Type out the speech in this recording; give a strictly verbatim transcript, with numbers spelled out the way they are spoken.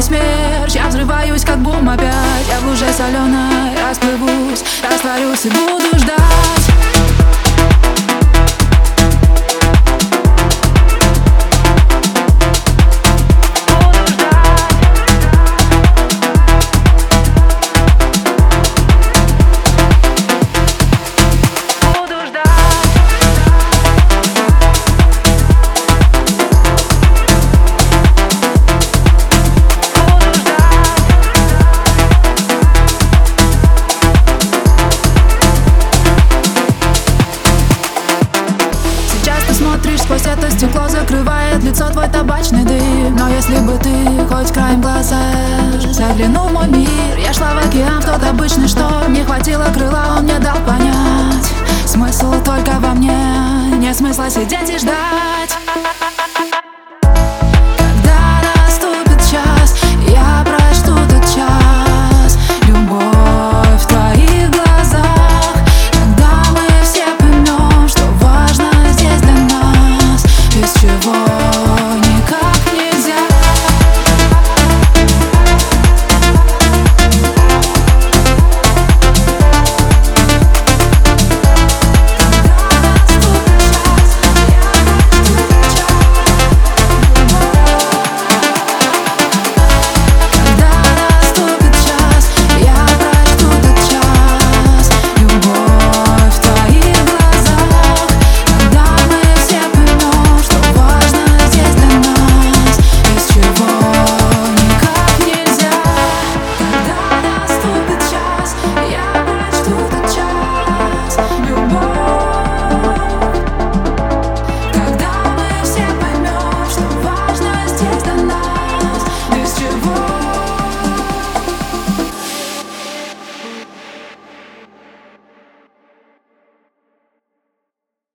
смерч. Я взрываюсь, как бум опять. Я в луже соленой расплывусь, растворюсь и буду ждать. Смотришь сквозь это стекло, закрывает лицо твой табачный дым. Но если бы ты хоть краем глаза заглянул в мой мир, я шла в океан, в тот обычный шторм. Не хватило крыла, он мне дал понять: смысл только во мне, нет смысла сидеть и ждать.